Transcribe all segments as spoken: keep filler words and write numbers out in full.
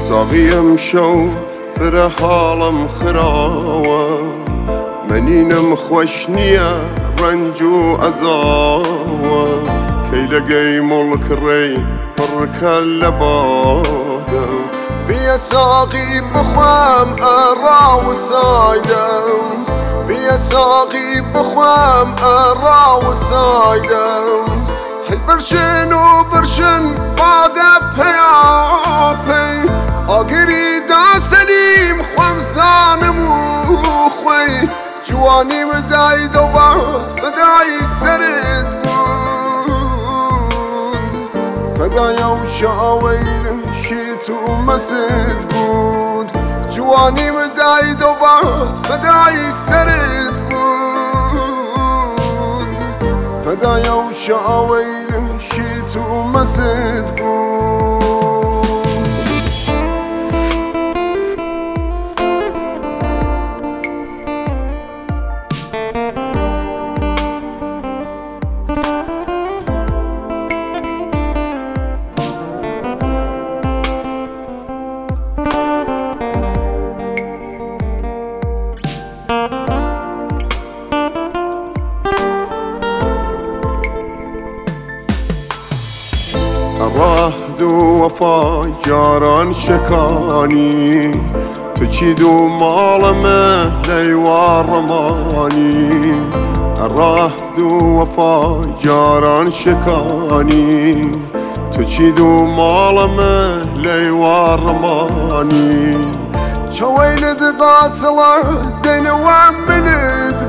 ساقيم شو فره حالم خراوة منينم خوشنية رنجو أزاوة كي لقي ملك الري فرك اللبادة بيا ساقي بخوام أرا وسايدم بيا ساقي بخوام أرا وسايدم هي برشن وبرشن بعد بيابي آقري دا سليم خوام زانم وخوي جواني مداي دوبات فداي سرد بود فدايا وشاويل شيتو مسد بود جواني مداي دوبات فداي سرد بود فدايا وشاويل شيتو مسد بود راه دو وفا جاران شکانی تو چی دو مالمه لیوار رمانی راه دو وفا جاران شکانی تو چی دو مالمه لیوار رمانی چویل دقاتلا دنوام ملد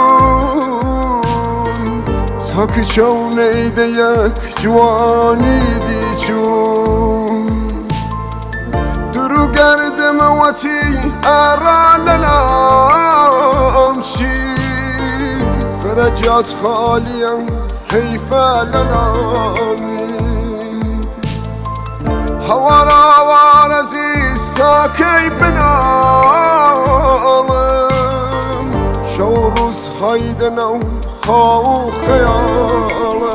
ساك چونه ده یک جوانی دی چون درو گردم وطی ارا للام شید فرجات خالیم حیفا للامید هوارا وارزی ساکی بنالم شو روز خایدنو خواو خیالم